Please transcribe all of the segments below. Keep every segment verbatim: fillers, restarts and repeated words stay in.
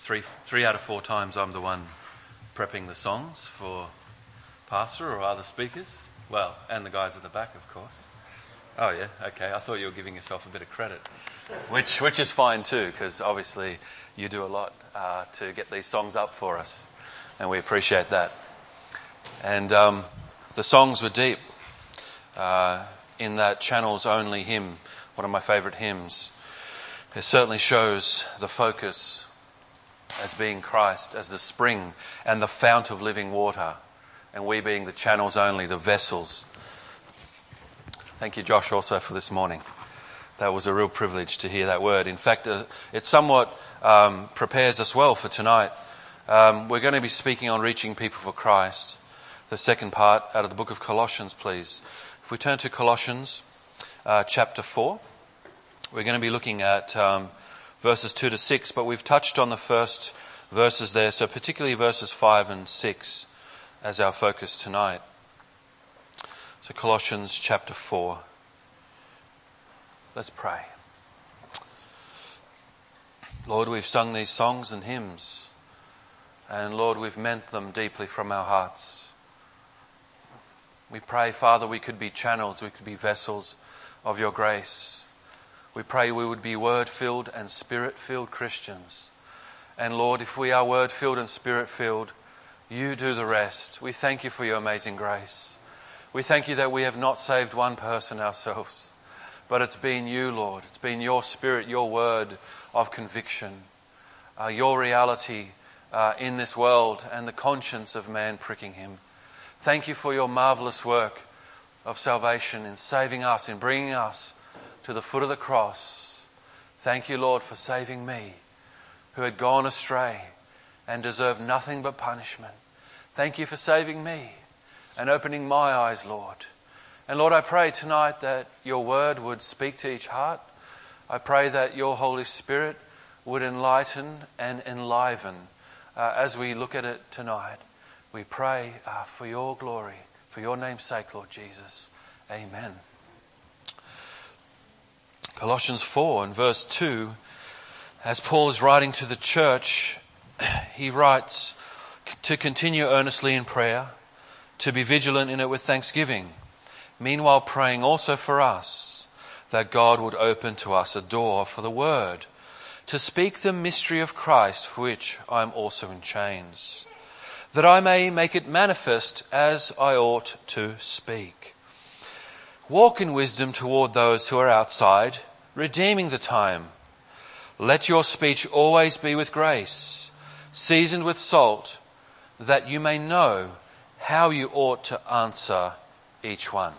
three three out of four times I'm the one prepping the songs for Pastor or other speakers. Well, and the guys at the back, of course. Oh yeah, okay. I thought you were giving yourself a bit of credit, which which is fine too, because obviously you do a lot uh, to get these songs up for us, and we appreciate that. And um, the songs were deep. Uh, in that Channels Only hymn, one of my favourite hymns, it certainly shows the focus as being Christ, as the spring and the fount of living water, and we being the channels only, the vessels. Thank you, Josh, also for this morning. That was a real privilege to hear that word. In fact, uh, it somewhat um, prepares us well for tonight. Um, we're going to be speaking on reaching people for Christ. The second part out of the book of Colossians, please. If we turn to Colossians uh, chapter four, we're going to be looking at um, verses two to six, but we've touched on the first verses there, so particularly verses five and six as our focus tonight. So Colossians chapter four. Let's pray. Lord, we've sung these songs and hymns, and Lord, we've meant them deeply from our hearts. We pray, Father, we could be channels, we could be vessels of your grace. We pray we would be word-filled and spirit-filled Christians. And Lord, if we are word-filled and spirit-filled, you do the rest. We thank you for your amazing grace. We thank you that we have not saved one person ourselves, but it's been you, Lord. It's been your spirit, your word of conviction, uh, your reality uh, in this world and the conscience of man pricking him. Thank you for your marvelous work of salvation in saving us, in bringing us to the foot of the cross. Thank you, Lord, for saving me, who had gone astray and deserved nothing but punishment. Thank you for saving me and opening my eyes, Lord. And Lord, I pray tonight that your word would speak to each heart. I pray that your Holy Spirit would enlighten and enliven uh, as we look at it tonight. We pray uh, for your glory, for your name's sake, Lord Jesus. Amen. Colossians four and verse two, as Paul is writing to the church, he writes to continue earnestly in prayer, to be vigilant in it with thanksgiving, meanwhile praying also for us, that God would open to us a door for the word, to speak the mystery of Christ, for which I am also in chains, that I may make it manifest as I ought to speak. Walk in wisdom toward those who are outside, redeeming the time. Let your speech always be with grace, seasoned with salt, that you may know how you ought to answer each one.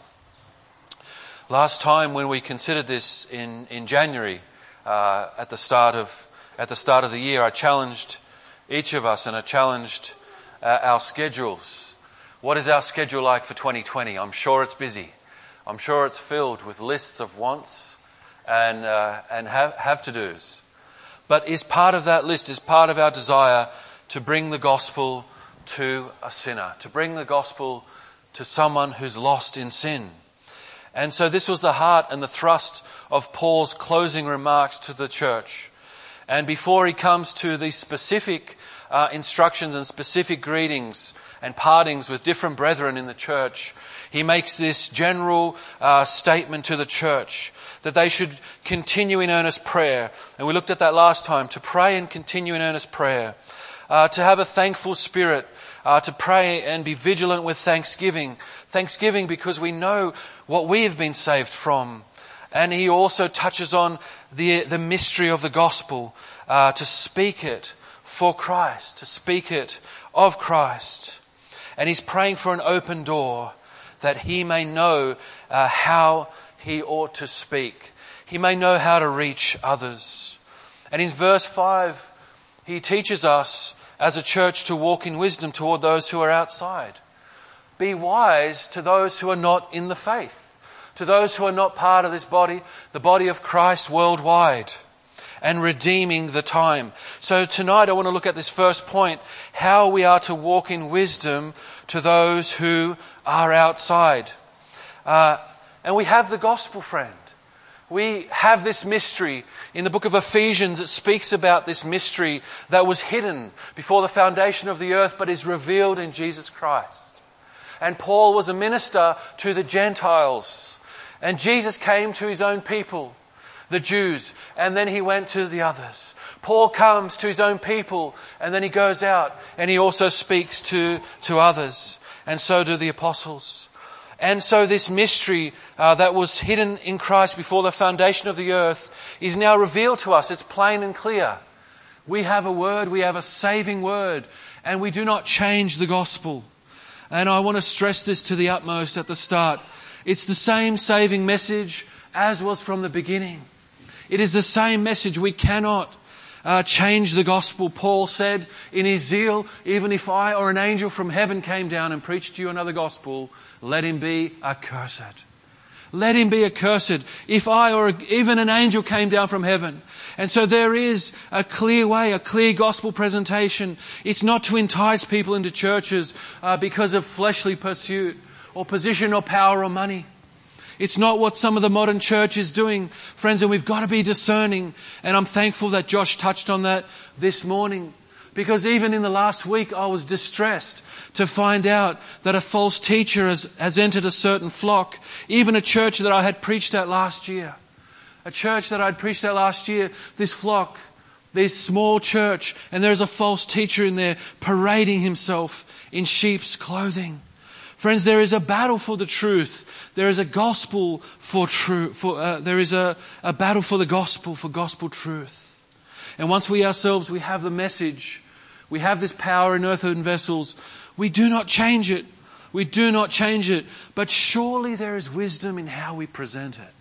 Last time when we considered this in, in January, uh, at the start of at the start of the year, I challenged each of us and I challenged Uh, our schedules. What is our schedule like for twenty twenty? I'm sure it's busy. I'm sure it's filled with lists of wants and uh, and have, have to-dos. But is part of that list, is part of our desire to bring the gospel to a sinner, to bring the gospel to someone who's lost in sin. And so this was the heart and the thrust of Paul's closing remarks to the church. And before he comes to the specific Uh, instructions and specific greetings and partings with different brethren in the church, he makes this general uh, statement to the church that they should continue in earnest prayer. And we looked at that last time, to pray and continue in earnest prayer, uh, to have a thankful spirit, uh, to pray and be vigilant with thanksgiving. Thanksgiving because we know what we have been saved from. And he also touches on the, the mystery of the gospel, uh, to speak it for Christ, to speak it of Christ. And he's praying for an open door that he may know uh, how he ought to speak. He may know how to reach others. And in verse five, he teaches us as a church to walk in wisdom toward those who are outside. Be wise to those who are not in the faith, to those who are not part of this body, the body of Christ worldwide, and redeeming the time. So tonight I want to look at this first point, how we are to walk in wisdom to those who are outside. Uh, and we have the gospel, friend. we have this mystery. In the book of Ephesians, it speaks about this mystery that was hidden before the foundation of the earth, but is revealed in Jesus Christ. And Paul was a minister to the Gentiles. And Jesus came to his own people, the Jews, and then he went to the others. Paul comes to his own people, and then he goes out and he also speaks to, to others. And so do the apostles. And so this mystery uh, that was hidden in Christ before the foundation of the earth is now revealed to us. It's plain and clear. We have a word, we have a saving word, and we do not change the gospel. And I want to stress this to the utmost at the start. It's the same saving message as was from the beginning. It is the same message. We cannot Uh, change the gospel. Paul said in his zeal, even if I or an angel from heaven came down and preached to you another gospel, let him be accursed. Let him be accursed. If I or even an angel came down from heaven. And so there is a clear way, a clear gospel presentation. It's not to entice people into churches uh, because of fleshly pursuit or position or power or money. It's not what some of the modern church is doing, friends, and we've got to be discerning. And I'm thankful that Josh touched on that this morning, because even in the last week I was distressed to find out that a false teacher has, has entered a certain flock, even a church that I had preached at last year. A church that I'd preached at last year, this flock, this small church, and there's a false teacher in there parading himself in sheep's clothing. Friends, there is a battle for the truth. There is a gospel for truth. For uh, there is a, a battle for the gospel, for gospel truth. And once we ourselves, we have the message, we have this power in earthen vessels, we do not change it. We do not change it. But surely there is wisdom in how we present it.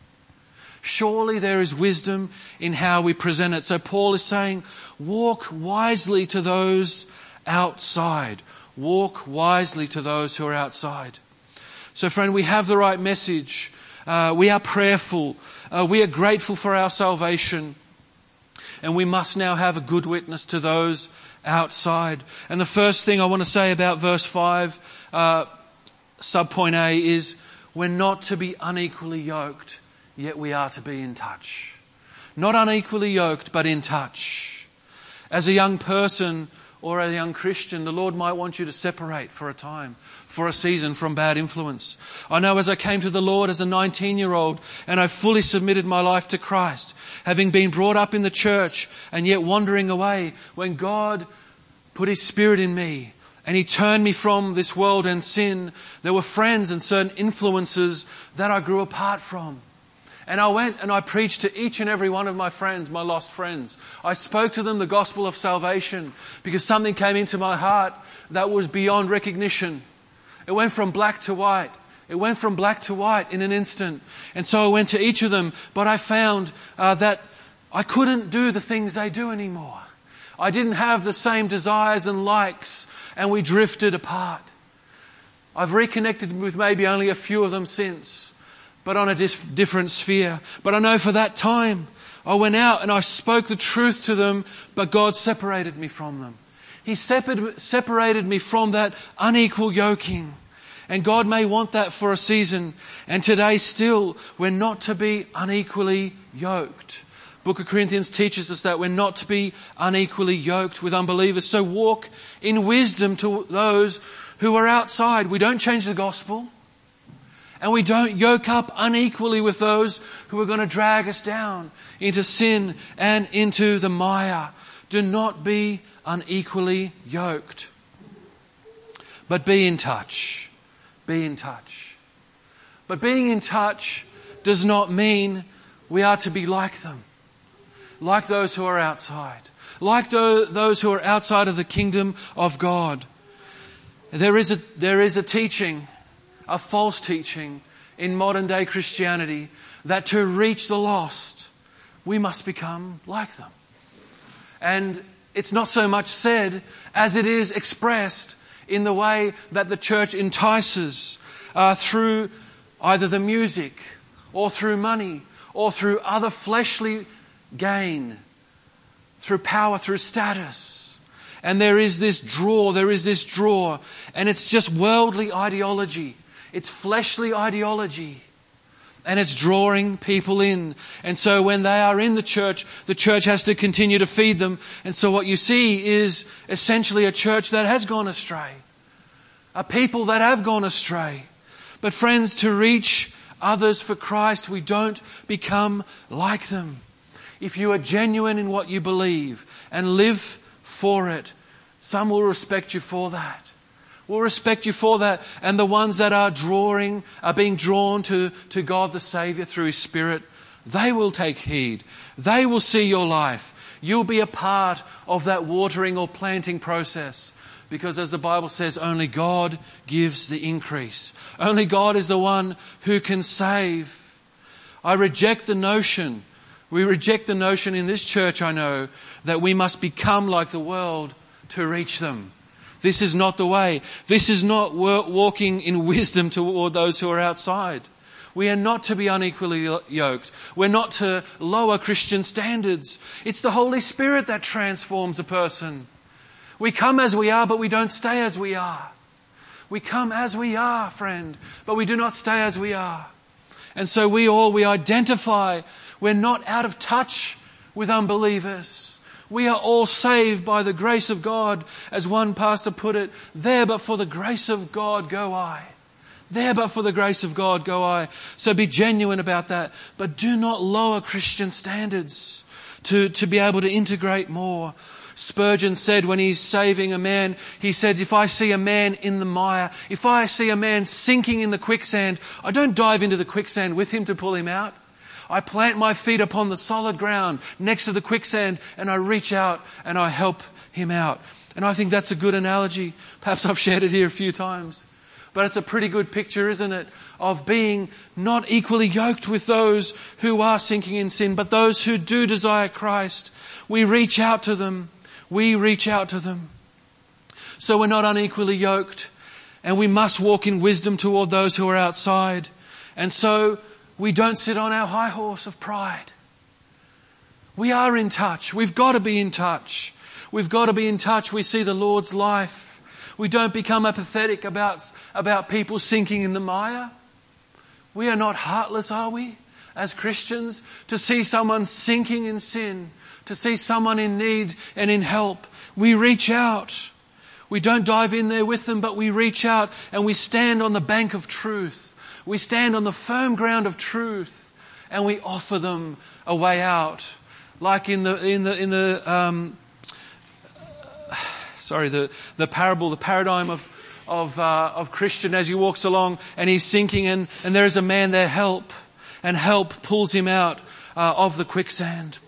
Surely there is wisdom in how we present it. So Paul is saying, walk wisely to those outside. Walk wisely to those who are outside. So friend, we have the right message. Uh, we are prayerful. Uh, we are grateful for our salvation. And we must now have a good witness to those outside. And the first thing I want to say about verse five, uh, subpoint A, is we're not to be unequally yoked, yet we are to be in touch. Not unequally yoked, but in touch. As a young person, or a young Christian, the Lord might want you to separate for a time, for a season, from bad influence. I know as I came to the Lord as a nineteen-year-old and I fully submitted my life to Christ, having been brought up in the church and yet wandering away, when God put His Spirit in me and He turned me from this world and sin, there were friends and certain influences that I grew apart from. And I went and I preached to each and every one of my friends, my lost friends. I spoke to them the gospel of salvation because something came into my heart that was beyond recognition. It went from black to white. It went from black to white in an instant. And so I went to each of them, but I found uh, that I couldn't do the things they do anymore. I didn't have the same desires and likes, and we drifted apart. I've reconnected with maybe only a few of them since, but on a dis- different sphere. But I know for that time, I went out and I spoke the truth to them, but God separated me from them. He separated, separated me from that unequal yoking. And God may want that for a season. And today still, we're not to be unequally yoked. Book of Corinthians teaches us that we're not to be unequally yoked with unbelievers. So walk in wisdom to those who are outside. We don't change the gospel. And we don't yoke up unequally with those who are going to drag us down into sin and into the mire. Do not be unequally yoked. But be in touch. Be in touch. But being in touch does not mean we are to be like them. Like those who are outside. Like those who are outside of the kingdom of God. There is a, there is a teaching, a false teaching in modern day Christianity, that to reach the lost, we must become like them. And it's not so much said as it is expressed in the way that the church entices uh, through either the music or through money or through other fleshly gain, through power, through status. And there is this draw, there is this draw, and it's just worldly ideology. It's fleshly ideology. and it's drawing people in. And so when they are in the church, the church has to continue to feed them. And so what you see is essentially a church that has gone astray, a people that have gone astray. But friends, to reach others for Christ, we don't become like them. If you are genuine in what you believe and live for it, some will respect you for that. Will respect you for that. And the ones that are drawing, are being drawn to, to God the Saviour through His Spirit, they will take heed. They will see your life. You'll be a part of that watering or planting process. Because as the Bible says, only God gives the increase. Only God is the one who can save. I reject the notion, we reject the notion in this church, I know, that we must become like the world to reach them. This is not the way. This is not walking in wisdom toward those who are outside. We are not to be unequally yoked. We're not to lower Christian standards. It's the Holy Spirit that transforms a person. We come as we are, but we don't stay as we are. We come as we are, friend, but we do not stay as we are. And so we all, we identify, we're not out of touch with unbelievers. We are all saved by the grace of God. As one pastor put it, there but for the grace of God go I. There but for the grace of God go I. So be genuine about that. But do not lower Christian standards to, to be able to integrate more. Spurgeon said when he's saving a man, he said, if I see a man in the mire, if I see a man sinking in the quicksand, I don't dive into the quicksand with him to pull him out. I plant my feet upon the solid ground next to the quicksand and I reach out and I help him out. And I think that's a good analogy. Perhaps I've shared it here a few times. But it's a pretty good picture, isn't it, of being not equally yoked with those who are sinking in sin, but those who do desire Christ. We reach out to them. We reach out to them. So we're not unequally yoked, and we must walk in wisdom toward those who are outside. And so we don't sit on our high horse of pride. We are in touch. We've got to be in touch. We've got to be in touch. We see the Lord's life. We don't become apathetic about, about people sinking in the mire. We are not heartless, are we, as Christians, to see someone sinking in sin, to see someone in need and in help. We reach out. We don't dive in there with them, but we reach out and we stand on the bank of truth. We stand on the firm ground of truth and we offer them a way out. Like in the, in the, in the, um, sorry, the, the parable, the paradigm of, of, uh, of Christian as he walks along and he's sinking and, and there is a man there, help, and help pulls him out uh, of the quicksand.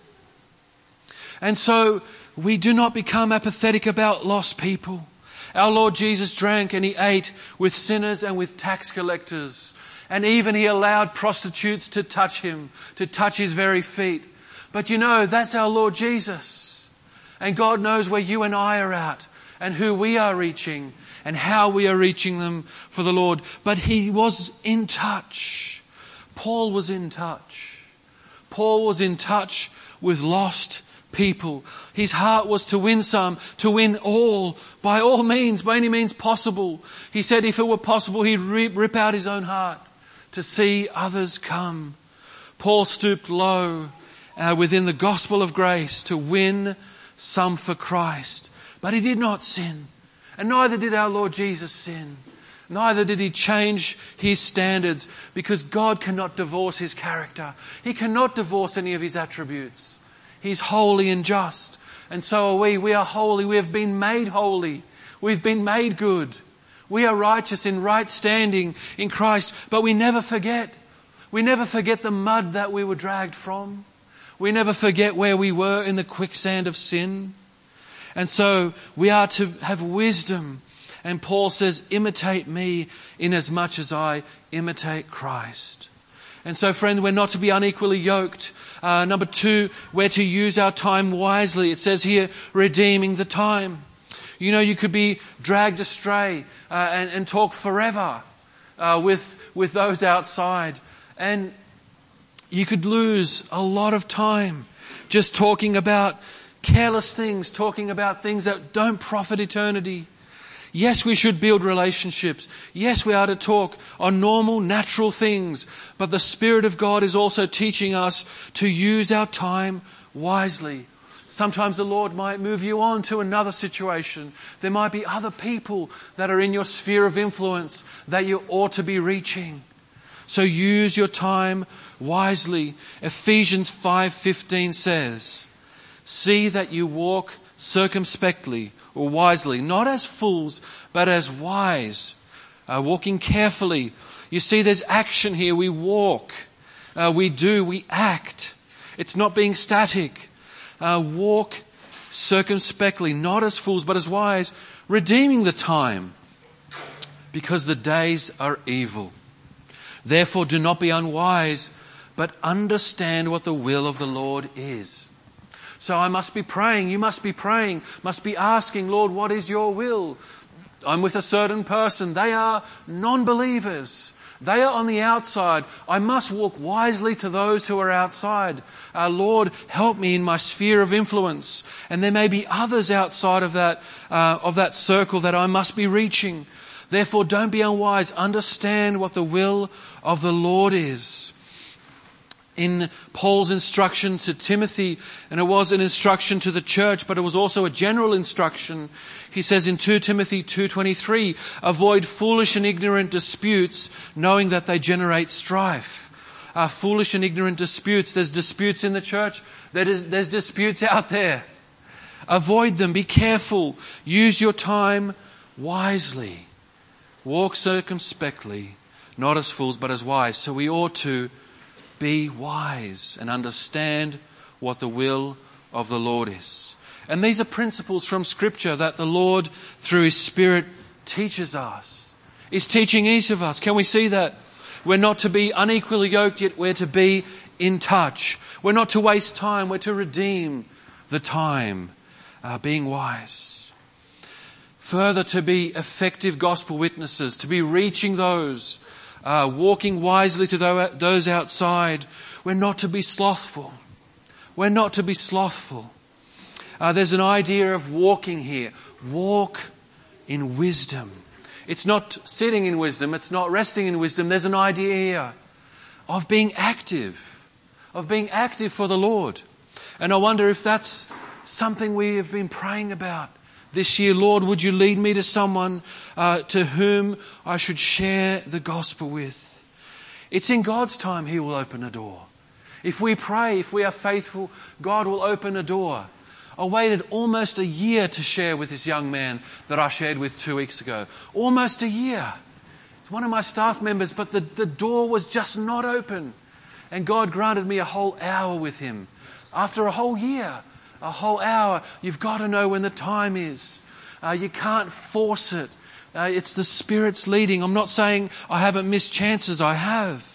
And so we do not become apathetic about lost people. Our Lord Jesus drank and he ate with sinners and with tax collectors. And even he allowed prostitutes to touch him, to touch his very feet. But you know, that's our Lord Jesus. And God knows where you and I are at and who we are reaching and how we are reaching them for the Lord. But he was in touch. Paul was in touch. Paul was in touch with lost people. His heart was to win some, to win all, by all means, by any means possible. He said if it were possible, he'd rip out his own heart to see others come. Paul stooped low uh, within the gospel of grace to win some for Christ. But he did not sin. And neither did our Lord Jesus sin. Neither did he change his standards, because God cannot divorce his character. He cannot divorce any of his attributes. He's holy and just. And so are we. We are holy. We have been made holy. We've been made good. We are righteous in right standing in Christ. But we never forget. We never forget the mud that we were dragged from. We never forget where we were in the quicksand of sin. And so we are to have wisdom. And Paul says, imitate me in as much as I imitate Christ. And so, friend, we're not to be unequally yoked. Uh, number two, we're to use our time wisely. It says here, redeeming the time. You know, you could be dragged astray uh, and, and talk forever uh, with, with those outside. And you could lose a lot of time just talking about careless things, talking about things that don't profit eternity. Yes, we should build relationships. Yes, we are to talk on normal, natural things. But the Spirit of God is also teaching us to use our time wisely. Sometimes the Lord might move you on to another situation. There might be other people that are in your sphere of influence that you ought to be reaching. So use your time wisely. Ephesians five fifteen says, "See that you walk circumspectly," or wisely, not as fools, but as wise, uh, walking carefully. You see, there's action here. We walk, uh, we do, we act. It's not being static. Uh, walk circumspectly, not as fools, but as wise, redeeming the time, because the days are evil. Therefore, do not be unwise, but understand what the will of the Lord is. So I must be praying, you must be praying, must be asking, Lord, what is your will? I'm with a certain person. They are non-believers. They are on the outside. I must walk wisely to those who are outside. Uh, Lord, help me in my sphere of influence. And there may be others outside of that, uh, of that circle that I must be reaching. Therefore, don't be unwise. Understand what the will of the Lord is. In Paul's instruction to Timothy, and it was an instruction to the church, but it was also a general instruction. He says in Second Timothy two twenty-three, "Avoid foolish and ignorant disputes, knowing that they generate strife." Uh, foolish and ignorant disputes. There's disputes in the church. There is, there's disputes out there. Avoid them. Be careful. Use your time wisely. Walk circumspectly, not as fools, but as wise. So we ought to be wise and understand what the will of the Lord is. And these are principles from Scripture that the Lord, through His Spirit, teaches us. He's teaching each of us. Can we see that? We're not to be unequally yoked, yet we're to be in touch. We're not to waste time. We're to redeem the time, uh, being wise. Further, to be effective gospel witnesses, to be reaching those Uh, walking wisely to those outside. We're not to be slothful. We're not to be slothful. Uh, there's an idea of walking here. Walk in wisdom. It's not sitting in wisdom. It's not resting in wisdom. There's an idea here of being active, of being active for the Lord. And I wonder if that's something we have been praying about this year. Lord, would you lead me to someone uh, to whom I should share the gospel with? It's in God's time He will open a door. If we pray, if we are faithful, God will open a door. I waited almost a year to share with this young man that I shared with two weeks ago. Almost a year. It's one of my staff members, but the, the door was just not open. And God granted me a whole hour with him. After a whole year, a whole hour, you've got to know when the time is. Uh, you can't force it. Uh, it's the Spirit's leading. I'm not saying I haven't missed chances. I have.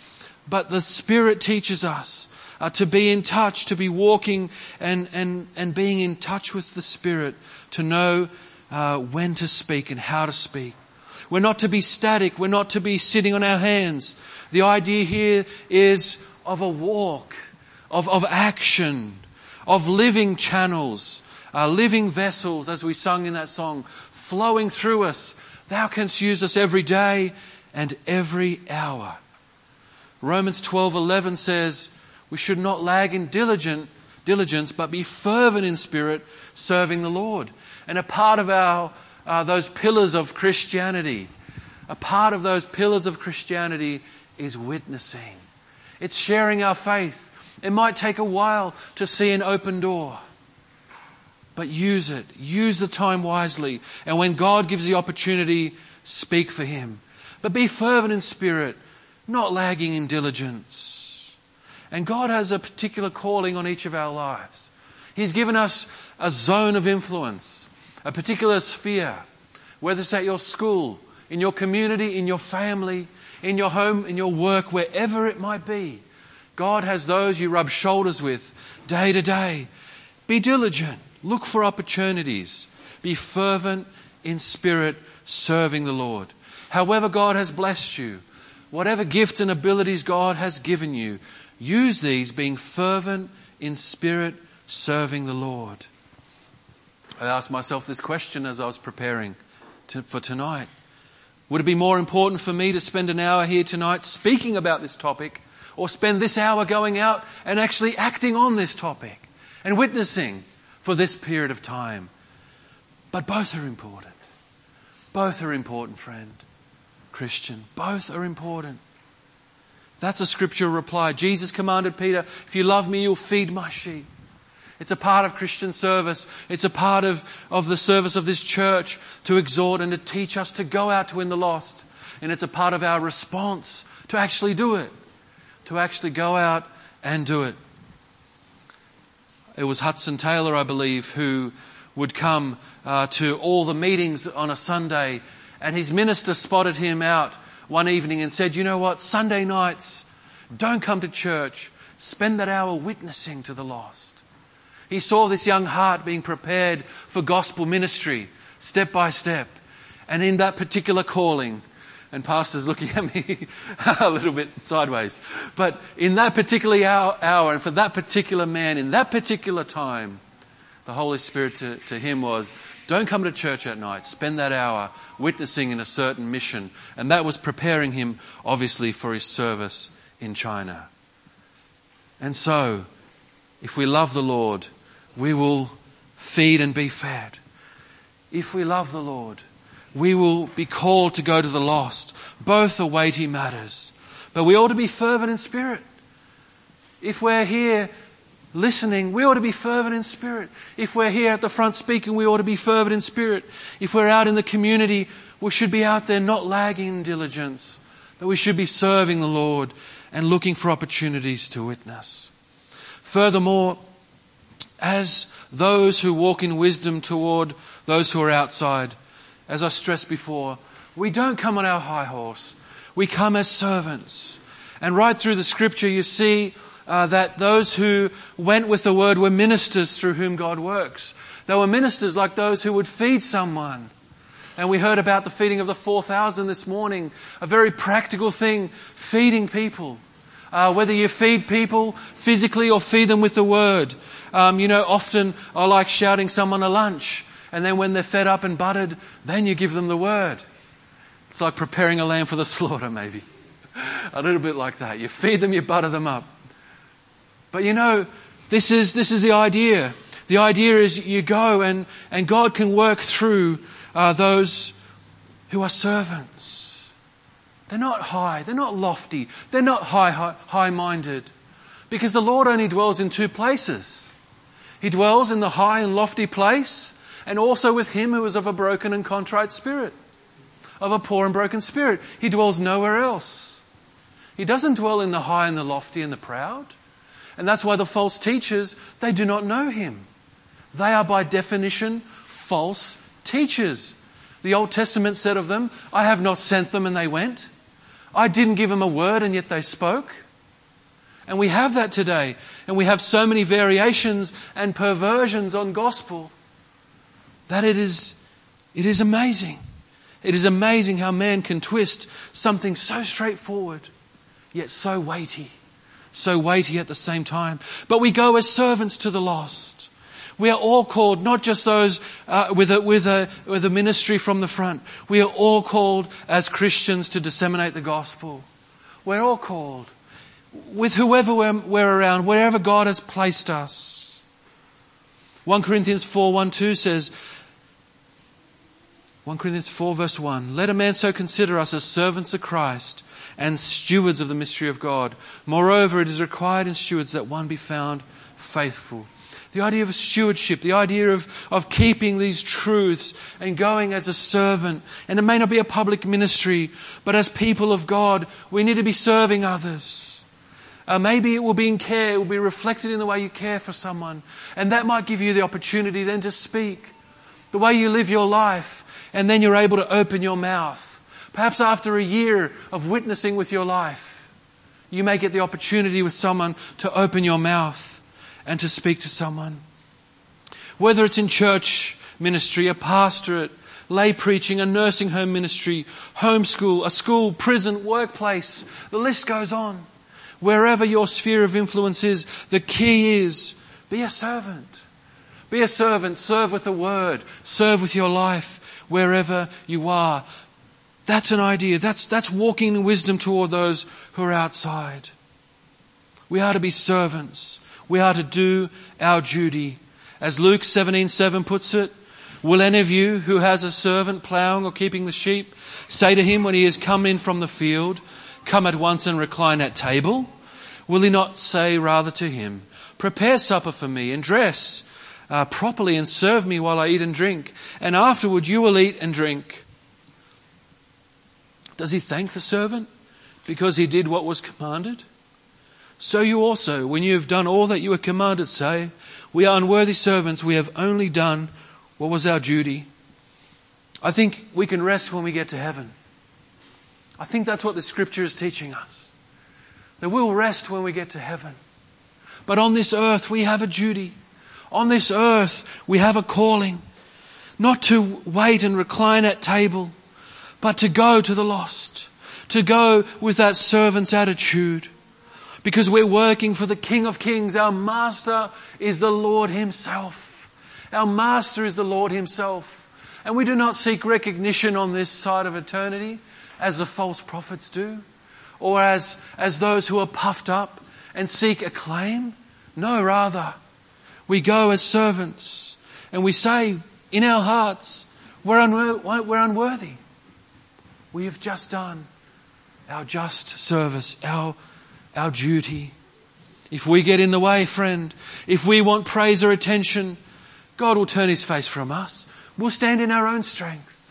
But the Spirit teaches us uh, to be in touch, to be walking and, and, and being in touch with the Spirit, to know uh, when to speak and how to speak. We're not to be static. We're not to be sitting on our hands. The idea here is of a walk, of, of action, of living channels, uh, living vessels, as we sung in that song, flowing through us. Thou canst use us every day and every hour. Romans twelve eleven says we should not lag in diligent diligence, but be fervent in spirit, serving the Lord. And a part of our uh, those pillars of Christianity, a part of those pillars of Christianity is witnessing. It's sharing our faith. It might take a while to see an open door. But use it. Use the time wisely. And when God gives the opportunity, speak for Him. But be fervent in spirit, not lagging in diligence. And God has a particular calling on each of our lives. He's given us a zone of influence, a particular sphere, whether it's at your school, in your community, in your family, in your home, in your work, wherever it might be. God has those you rub shoulders with day to day. Be diligent. Look for opportunities. Be fervent in spirit, serving the Lord. However God has blessed you, whatever gifts and abilities God has given you, use these being fervent in spirit, serving the Lord. I asked myself this question as I was preparing to, for tonight? Would it be more important for me to spend an hour here tonight speaking about this topic, or spend this hour going out and actually acting on this topic and witnessing for this period of time? But both are important. Both are important, friend. Christian, both are important. That's a scriptural reply. Jesus commanded Peter, if you love me, you'll feed my sheep. It's a part of Christian service. It's a part of, of the service of this church to exhort and to teach us to go out to win the lost. And it's a part of our response to actually do it. To actually go out and do it. It was Hudson Taylor, I believe, who would come uh, to all the meetings on a Sunday, and his minister spotted him out one evening and said, you know what, Sunday nights, don't come to church. Spend that hour witnessing to the lost. He saw this young heart being prepared for gospel ministry, step by step. And in that particular calling, and pastor's looking at me a little bit sideways, but in that particular hour, hour and for that particular man, in that particular time, the Holy Spirit to, to him was, don't come to church at night. Spend that hour witnessing in a certain mission. And that was preparing him, obviously, for his service in China. And so, if we love the Lord, we will feed and be fed. If we love the Lord, we will be called to go to the lost. Both are weighty matters. But we ought to be fervent in spirit. If we're here listening, we ought to be fervent in spirit. If we're here at the front speaking, we ought to be fervent in spirit. If we're out in the community, we should be out there not lagging in diligence, but we should be serving the Lord and looking for opportunities to witness. Furthermore, as those who walk in wisdom toward those who are outside, as I stressed before, we don't come on our high horse. We come as servants. And right through the scripture you see Uh, that those who went with the word were ministers through whom God works. They were ministers like those who would feed someone. And we heard about the feeding of the four thousand this morning. A very practical thing, feeding people. Uh, whether you feed people physically or feed them with the word. Um, you know, often I like shouting someone a lunch. And then when they're fed up and buttered, then you give them the word. It's like preparing a lamb for the slaughter, maybe. A little bit like that. You feed them, you butter them up. But you know, this is this is the idea. The idea is you go and, and God can work through uh, those who are servants. They're not high, they're not lofty, they're not high, high, high-minded. Because the Lord only dwells in two places. He dwells in the high and lofty place, and also with him who is of a broken and contrite spirit, of a poor and broken spirit. He dwells nowhere else. He doesn't dwell in the high and the lofty and the proud. And that's why the false teachers, they do not know him. They are by definition false teachers. The Old Testament said of them, I have not sent them and they went. I didn't give them a word and yet they spoke. And we have that today. And we have so many variations and perversions on gospel that it is, it is amazing. It is amazing how man can twist something so straightforward, yet so weighty. So weighty at the same time. But we go as servants to the lost. We are all called, not just those uh, with, a, with, a, with a ministry from the front. We are all called as Christians to disseminate the gospel. We're all called. With whoever we're, we're around, wherever God has placed us. First Corinthians four, one, two says, First Corinthians four verse one, let a man so consider us as servants of Christ and stewards of the mystery of God. Moreover, it is required in stewards that one be found faithful. The idea of stewardship, the idea of, of keeping these truths and going as a servant. And it may not be a public ministry, but as people of God, we need to be serving others. Uh, maybe it will be in care, it will be reflected in the way you care for someone. And that might give you the opportunity then to speak. The way you live your life, and then you're able to open your mouth. Perhaps after a year of witnessing with your life, you may get the opportunity with someone to open your mouth and to speak to someone. Whether it's in church ministry, a pastorate, lay preaching, a nursing home ministry, homeschool, a school, prison, workplace, the list goes on. Wherever your sphere of influence is, the key is be a servant. Be a servant, serve with the word, serve with your life. wherever you are. That's an idea. That's, that's walking in wisdom toward those who are outside. We are to be servants. We are to do our duty. As Luke seventeen seven puts it, will any of you who has a servant ploughing or keeping the sheep say to him when he has come in from the field, come at once and recline at table? Will he not say rather to him, prepare supper for me and dress uh, properly and serve me while I eat and drink, and afterward you will eat and drink? Does he thank the servant because he did what was commanded? So you also, when you have done all that you were commanded, say, we are unworthy servants, we have only done what was our duty. I think we can rest when we get to heaven. I think that's what the scripture is teaching us. That we'll rest when we get to heaven. But on this earth we have a duty. On this earth we have a calling. Not to wait and recline at table, but to go to the lost. To go with that servant's attitude. Because we're working for the King of Kings. Our Master is the Lord Himself. Our Master is the Lord Himself. And we do not seek recognition on this side of eternity as the false prophets do. Or as, as those who are puffed up and seek acclaim. No, rather, we go as servants. And we say in our hearts, we're, unwor- we're unworthy. We have just done our just service, our Our duty. If we get in the way, friend, if we want praise or attention, God will turn His face from us. We'll stand in our own strength.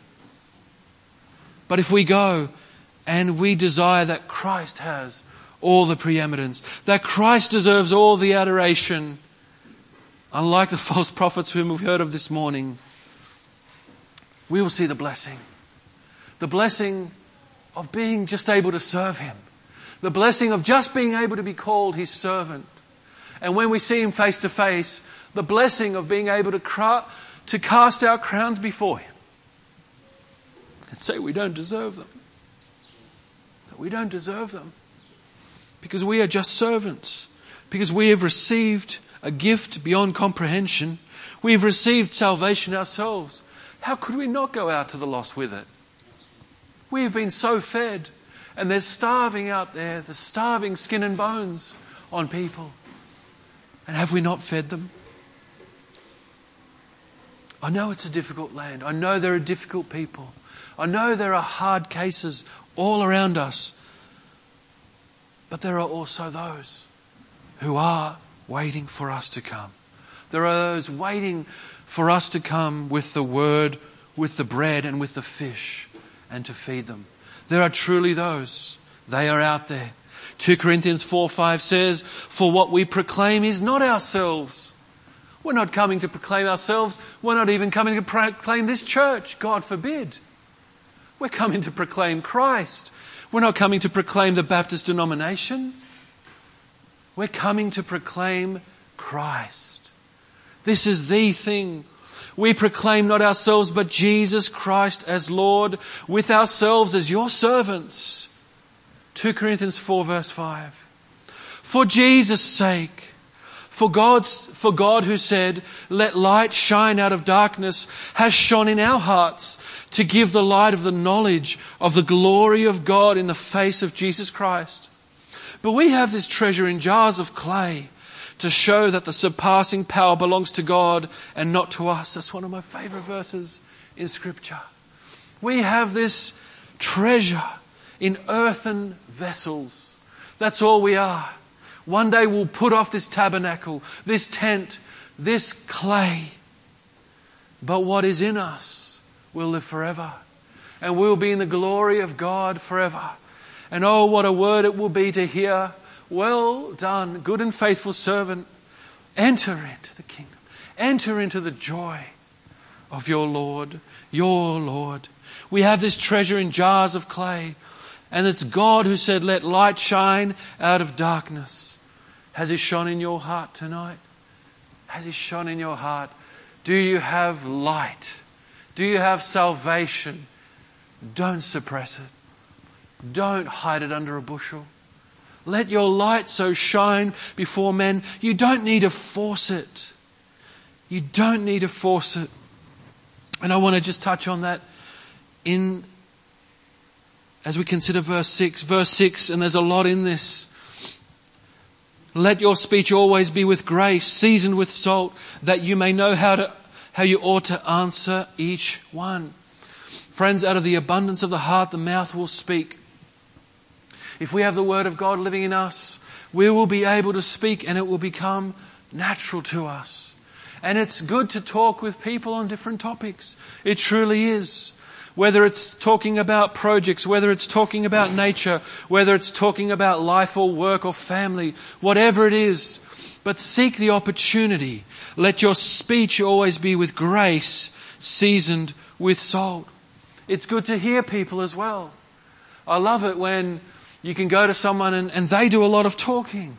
But if we go and we desire that Christ has all the preeminence, that Christ deserves all the adoration, unlike the false prophets whom we've heard of this morning, we will see the blessing. The blessing of being just able to serve Him. The blessing of just being able to be called His servant. And when we see Him face to face, the blessing of being able to, cra- to cast our crowns before Him. And say we don't deserve them. That we don't deserve them. Because we are just servants. Because we have received a gift beyond comprehension. We have received salvation ourselves. How could we not go out to the lost with it? We have been so fed. And they're starving out there. They're starving skin and bones on people. And have we not fed them? I know it's a difficult land. I know there are difficult people. I know there are hard cases all around us. But there are also those who are waiting for us to come. There are those waiting for us to come with the word, with the bread and with the fish, and to feed them. There are truly those. They are out there. Second Corinthians four five says, for what we proclaim is not ourselves. We're not coming to proclaim ourselves. We're not even coming to proclaim this church. God forbid. We're coming to proclaim Christ. We're not coming to proclaim the Baptist denomination. We're coming to proclaim Christ. This is the thing. We proclaim not ourselves, but Jesus Christ as Lord, with ourselves as your servants. Second Corinthians four verse five. For Jesus' sake, for God's, for God who said, let light shine out of darkness, has shone in our hearts to give the light of the knowledge of the glory of God in the face of Jesus Christ. But we have this treasure in jars of clay, to show that the surpassing power belongs to God and not to us. That's one of my favorite verses in Scripture. We have this treasure in earthen vessels. That's all we are. One day we'll put off this tabernacle, this tent, this clay. But what is in us will live forever. And we'll be in the glory of God forever. And oh, what a word it will be to hear, well done, good and faithful servant. Enter into the kingdom. Enter into the joy of your Lord, your Lord. We have this treasure in jars of clay. And it's God who said, let light shine out of darkness. Has He shone in your heart tonight? Has He shone in your heart? Do you have light? Do you have salvation? Don't suppress it. Don't hide it under a bushel. Let your light so shine before men. You don't need to force it. You don't need to force it. And I want to just touch on that in as we consider verse six. Verse six, and there's a lot in this. Let your speech always be with grace, seasoned with salt, that you may know how to how you ought to answer each one. Friends, out of the abundance of the heart, the mouth will speak. If we have the Word of God living in us, we will be able to speak and it will become natural to us. And it's good to talk with people on different topics. It truly is. Whether it's talking about projects, whether it's talking about nature, whether it's talking about life or work or family, whatever it is. But seek the opportunity. Let your speech always be with grace, seasoned with salt. It's good to hear people as well. I love it when you can go to someone and, and they do a lot of talking.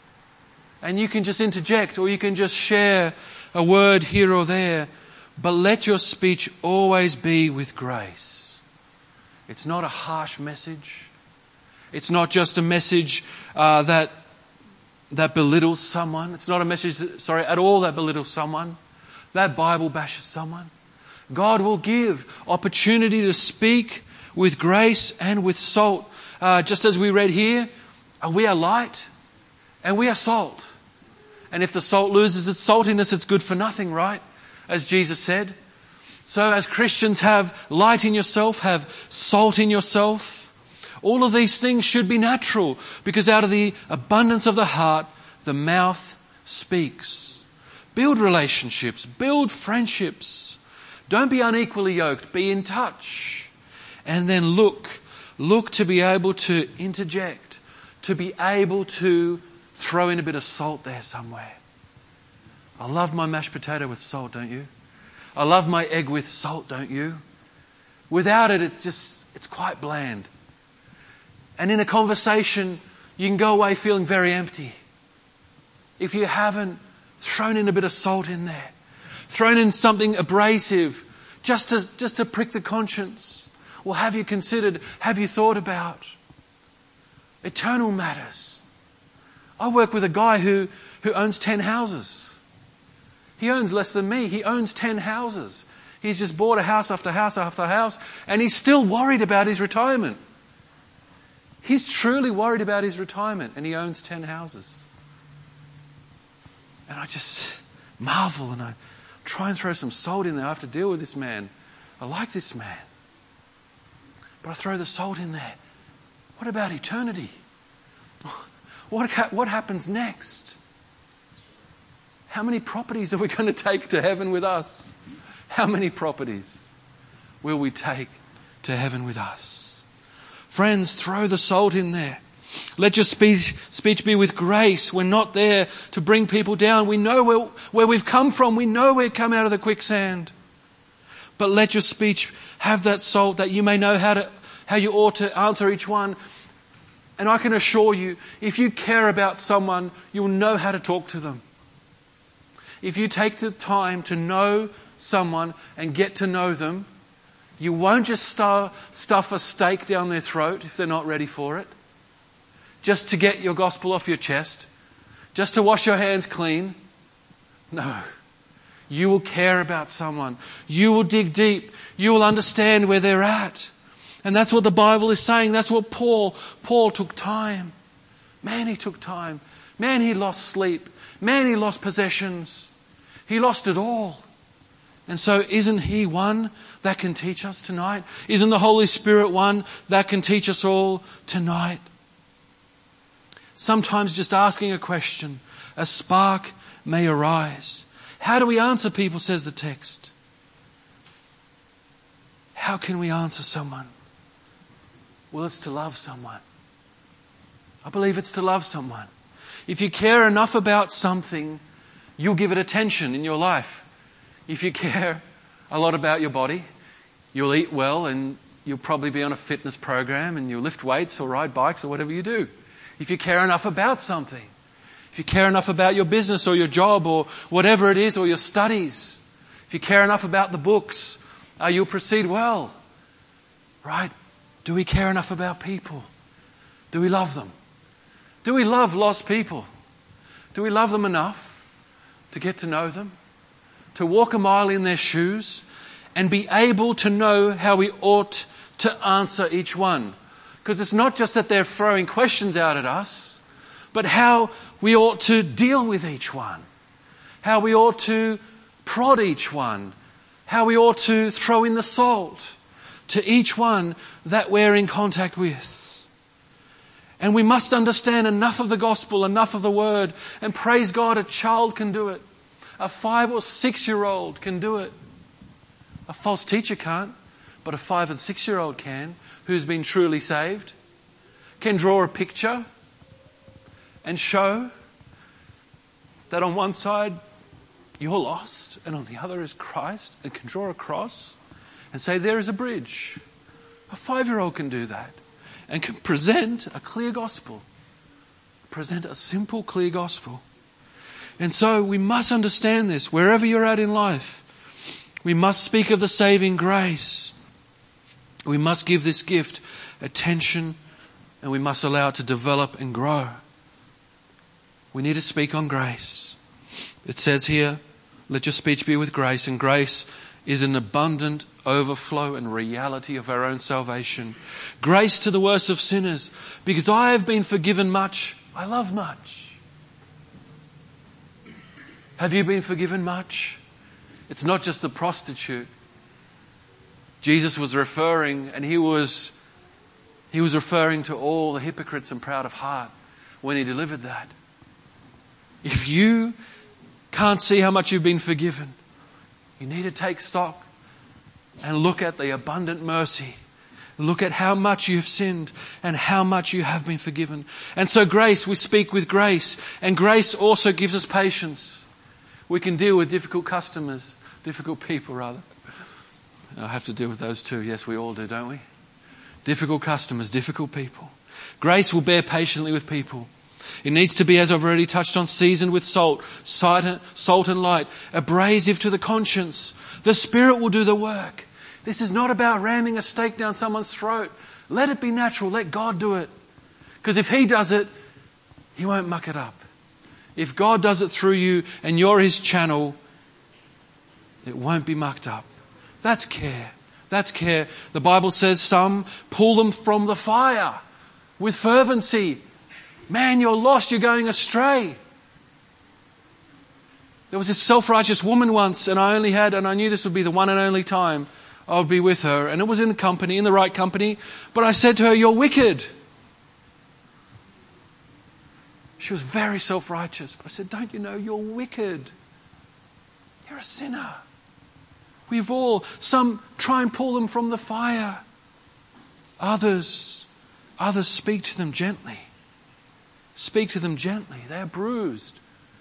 And you can just interject or you can just share a word here or there. But let your speech always be with grace. It's not a harsh message. It's not just a message uh, that that belittles someone. It's not a message, that, sorry, at all that belittles someone. That Bible bashes someone. God will give opportunity to speak with grace and with salt. Uh, just as we read here, uh, we are light and we are salt. And if the salt loses its saltiness, it's good for nothing, right? As Jesus said. So as Christians, have light in yourself, have salt in yourself. All of these things should be natural because out of the abundance of the heart, the mouth speaks. Build relationships, build friendships. Don't be unequally yoked, be in touch. And then look, look to be able to interject, to be able to throw in a bit of salt there somewhere. I love my mashed potato with salt, don't you? I love my egg with salt, don't you? Without it, it just, it's quite bland. And in a conversation, you can go away feeling very empty. If you haven't thrown in a bit of salt in there, thrown in something abrasive, just to, just to prick the conscience. Well, have you considered, have you thought about eternal matters? I work with a guy who, who owns ten houses. He owns less than me. He owns ten houses. He's just bought a house after house after house, and he's still worried about his retirement. He's truly worried about his retirement, and he owns ten houses. And I just marvel, and I try and throw some salt in there. I have to deal with this man. I like this man. But I throw the salt in there. What about eternity? What, what happens next? How many properties are we going to take to heaven with us? How many properties will we take to heaven with us? Friends, throw the salt in there. Let your speech, speech be with grace. We're not there to bring people down. We know where, where we've come from. We know we've come out of the quicksand. But let your speech have that salt that you may know how to, how you ought to answer each one. And I can assure you, if you care about someone, you'll know how to talk to them. If you take the time to know someone and get to know them, you won't just stuff a steak down their throat if they're not ready for it. Just to get your gospel off your chest. Just to wash your hands clean. No. You will care about someone. You will dig deep. You will understand where they're at. And that's what the Bible is saying. That's what Paul, Paul took time. Man, he took time. Man, he lost sleep. Man, he lost possessions. He lost it all. And so isn't he one that can teach us tonight? Isn't the Holy Spirit one that can teach us all tonight? Sometimes just asking a question, a spark may arise. How do we answer people, says the text? How can we answer someone? Well, it's to love someone. I believe it's to love someone. If you care enough about something, you'll give it attention in your life. If you care a lot about your body, you'll eat well and you'll probably be on a fitness program and you'll lift weights or ride bikes or whatever you do. If you care enough about something, if you care enough about your business or your job or whatever it is or your studies, if you care enough about the books, uh, you'll proceed well. Right? Do we care enough about people? Do we love them? Do we love lost people? Do we love them enough to get to know them? To walk a mile in their shoes and be able to know how we ought to answer each one. Because it's not just that they're throwing questions out at us, but how we ought to deal with each one, how we ought to prod each one, how we ought to throw in the salt to each one that we're in contact with. And we must understand enough of the gospel, enough of the word, and praise God, a child can do it. A five or six year old can do it. A false teacher can't, but a five and six year old can, who's been truly saved, can draw a picture and show that on one side you're lost and on the other is Christ, and can draw a cross and say there is a bridge. A five year old can do that and can present a clear gospel, present a simple, clear gospel. And so we must understand this wherever you're at in life. We must speak of the saving grace. We must give this gift attention, and we must allow it to develop and grow. We need to speak on grace. It says here, let your speech be with grace, and grace is an abundant overflow and reality of our own salvation. Grace to the worst of sinners, because I have been forgiven much, I love much. Have you been forgiven much? It's not just the prostitute. Jesus was referring, and he was, he was referring to all the hypocrites and proud of heart when he delivered that. If you can't see how much you've been forgiven, you need to take stock and look at the abundant mercy. Look at how much you have sinned and how much you have been forgiven. And so grace, we speak with grace. And grace also gives us patience. We can deal with difficult customers, difficult people rather. I have to deal with those too. Yes, we all do, don't we? Difficult customers, difficult people. Grace will bear patiently with people. It needs to be, as I've already touched on, seasoned with salt, salt and light, abrasive to the conscience. The Spirit will do the work. This is not about ramming a stake down someone's throat. Let it be natural. Let God do it. Because if He does it, He won't muck it up. If God does it through you and you're His channel, it won't be mucked up. That's care. That's care. The Bible says some pull them from the fire with fervency. Man, you're lost. You're going astray. There was this self-righteous woman once, and I only had, and I knew this would be the one and only time I would be with her. And it was in company, in the right company. But I said to her, you're wicked. She was very self-righteous. But I said, don't you know you're wicked? You're a sinner. We've all, some try and pull them from the fire. Others, others speak to them gently. Speak to them gently. They are bruised.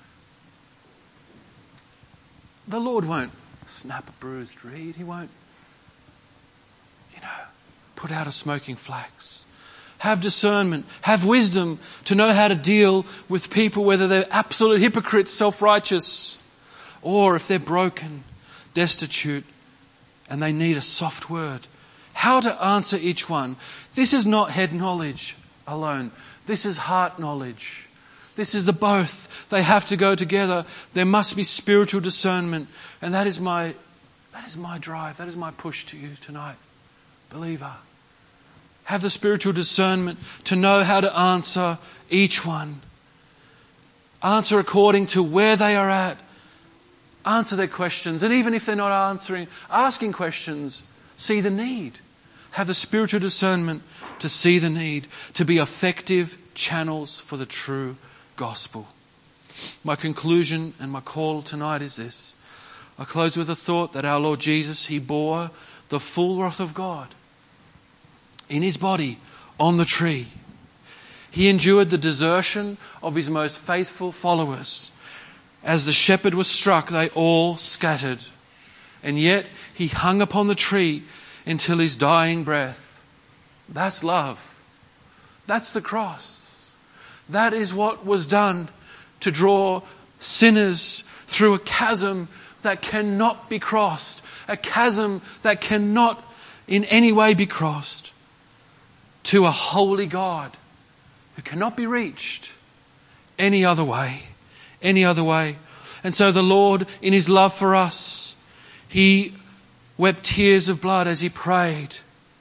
The Lord won't snap a bruised reed. He won't, you know, put out a smoking flax. Have discernment. Have wisdom to know how to deal with people, whether they're absolute hypocrites, self-righteous, or if they're broken, destitute, and they need a soft word. How to answer each one. This is not head knowledge alone. This is heart knowledge. This is the both. They have to go together. There must be spiritual discernment. And that is my, that is my drive. That is my push to you tonight, believer. Have the spiritual discernment to know how to answer each one. Answer according to where they are at. Answer their questions. And even if they're not answering, asking questions, see the need. Have the spiritual discernment to see the need, to be effective channels for the true gospel. My conclusion and my call tonight is this. I close with a thought that our Lord Jesus, He bore the full wrath of God in His body on the tree. He endured the desertion of His most faithful followers. As the shepherd was struck, they all scattered. And yet He hung upon the tree until His dying breath. That's love. That's the cross. That is what was done to draw sinners through a chasm that cannot be crossed. A chasm that cannot in any way be crossed. To a holy God who cannot be reached any other way. Any other way. And so the Lord, in His love for us, He wept tears of blood as he prayed.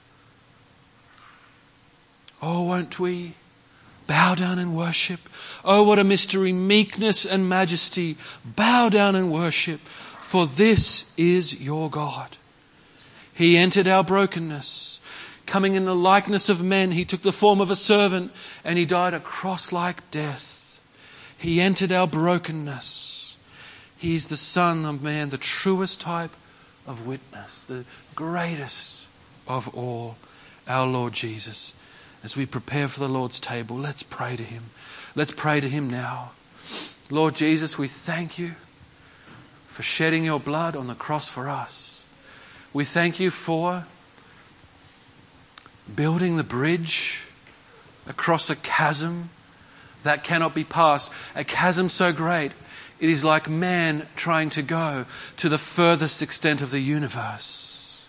Oh, won't we bow down and worship? Oh, what a mystery, meekness and majesty. Bow down and worship, for this is your God. He entered our brokenness. Coming in the likeness of men, he took the form of a servant and he died a cross-like death. He entered our brokenness. He is the Son of Man, the truest type of witness, the greatest of all, our Lord Jesus. As we prepare for the Lord's table, let's pray to Him. Let's pray to Him now. Lord Jesus, we thank You for shedding Your blood on the cross for us. We thank You for building the bridge across a chasm that cannot be passed. A chasm so great, it is like man trying to go to the furthest extent of the universe,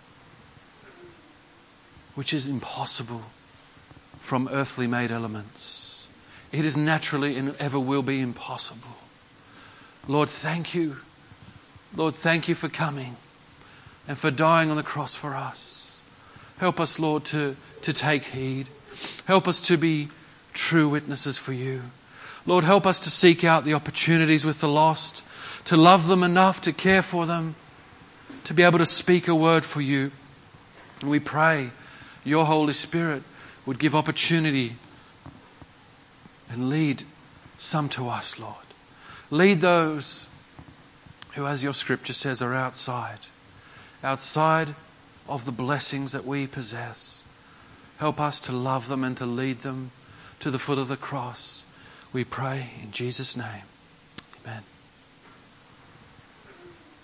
which is impossible from earthly made elements. It is naturally and ever will be impossible. Lord, thank You. Lord, thank You for coming and for dying on the cross for us. Help us, Lord, to, to take heed. Help us to be true witnesses for You. Lord, help us to seek out the opportunities with the lost, to love them enough to care for them, to be able to speak a word for You. And we pray Your Holy Spirit would give opportunity and lead some to us, Lord. Lead those who, as Your Scripture says, are outside, outside of the blessings that we possess. Help us to love them and to lead them to the foot of the cross. We pray in Jesus' name. Amen.